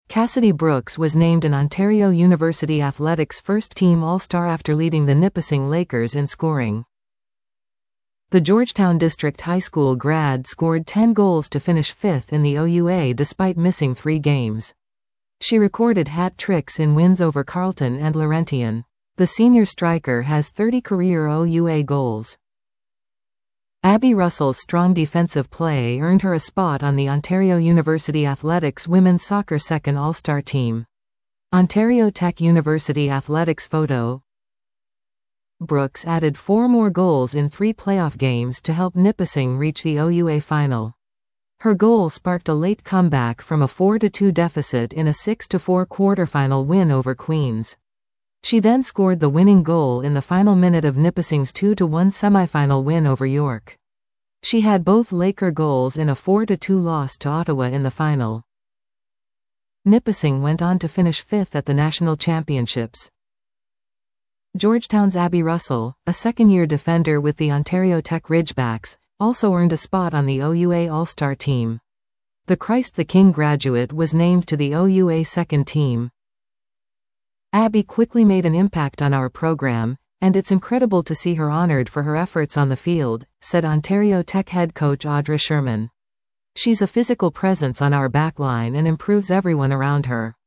Cassidy Brooks was named an Ontario University Athletics first-team All-Star after leading the Nipissing Lakers in scoring. The Georgetown District High School grad scored 10 goals to finish 5th in the OUA despite missing 3 games. She recorded hat tricks in wins over Carleton and Laurentian. The senior striker has 30 career OUA goals. Abby Russell's strong defensive play earned her a spot on the Ontario University Athletics women's soccer second All-Star team. Ontario Tech University Athletics photo. Brooks added 4 more goals in 3 playoff games to help Nipissing reach the OUA final. Her goal sparked a late comeback from a 4-2 deficit in a 6-4 quarterfinal win over Queens. She then scored the winning goal in the final minute of Nipissing's 2-1 semifinal win over York. She had both Laker goals in a 4-2 loss to Ottawa in the final. Nipissing went on to finish 5th at the national championships. Georgetown's Abby Russell, a second-year defender with the Ontario Tech Ridgebacks, also earned a spot on the OUA All-Star team. The Christ the King graduate was named to the OUA second team. Abby quickly made an impact on our program, and it's incredible to see her honored for her efforts on the field, said Ontario Tech head coach Audra Sherman. She's a physical presence on our backline and improves everyone around her.